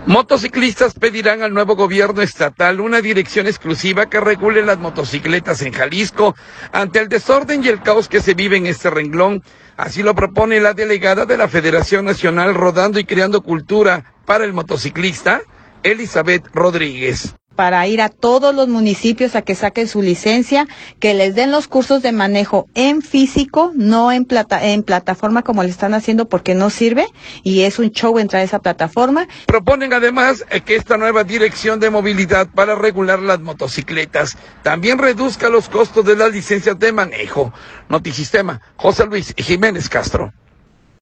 Motociclistas pedirán al nuevo gobierno estatal una dirección exclusiva que regule las motocicletas en Jalisco ante el desorden y el caos que se vive en este renglón. Así lo propone la delegada de la Federación Nacional Rodando y Creando Cultura para el Motociclista, Elizabeth Rodríguez. Para ir a todos los municipios a que saquen su licencia, que les den los cursos de manejo en físico, no en plataforma como le están haciendo porque no sirve y es un show entrar a esa plataforma. Proponen además que esta nueva dirección de movilidad para regular las motocicletas también reduzca los costos de las licencias de manejo. Notisistema, José Luis Jiménez Castro.